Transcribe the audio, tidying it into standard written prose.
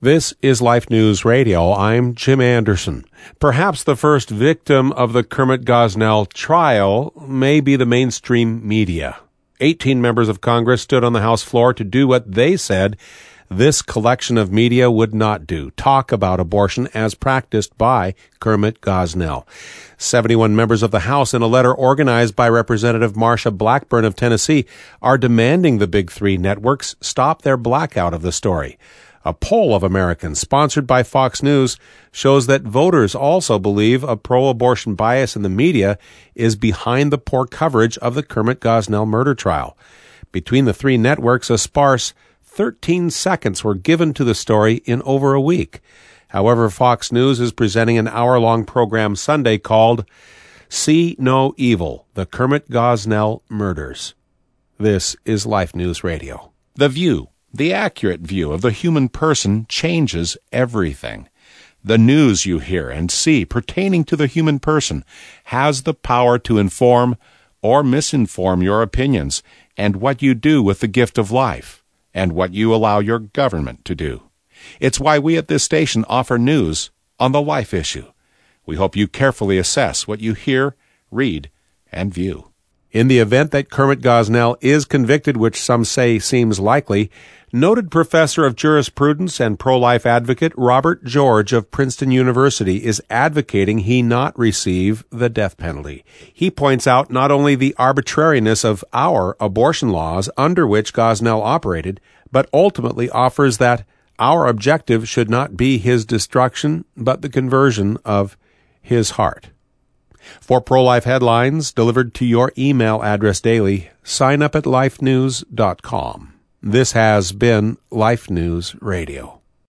This is Life News Radio. I'm Jim Anderson. Perhaps the first victim of the Kermit Gosnell trial may be the mainstream media. 18 members of Congress stood on the House floor to do what they said this collection of media would not do: talk about abortion as practiced by Kermit Gosnell. 71 members of the House, in a letter organized by Representative Marsha Blackburn of Tennessee, are demanding the Big Three networks stop their blackout of the story. A poll of Americans, sponsored by Fox News, shows that voters also believe a pro-abortion bias in the media is behind the poor coverage of the Kermit Gosnell murder trial. Between the three networks, a sparse 13 seconds were given to the story in over a week. However, Fox News is presenting an hour-long program Sunday called See No Evil, The Kermit Gosnell Murders. This is Life News Radio. The View, the accurate view of the human person, changes everything. The news you hear and see pertaining to the human person has the power to inform or misinform your opinions and what you do with the gift of life, and what you allow your government to do. It's why we at this station offer news on the life issue. We hope you carefully assess what you hear, read, and view. In the event that Kermit Gosnell is convicted, which some say seems likely, noted professor of jurisprudence and pro-life advocate Robert George of Princeton University is advocating he not receive the death penalty. He points out not only the arbitrariness of our abortion laws under which Gosnell operated, but ultimately offers that our objective should not be his destruction, but the conversion of his heart. For pro-life headlines delivered to your email address daily, sign up at lifenews.com. This has been Life News Radio.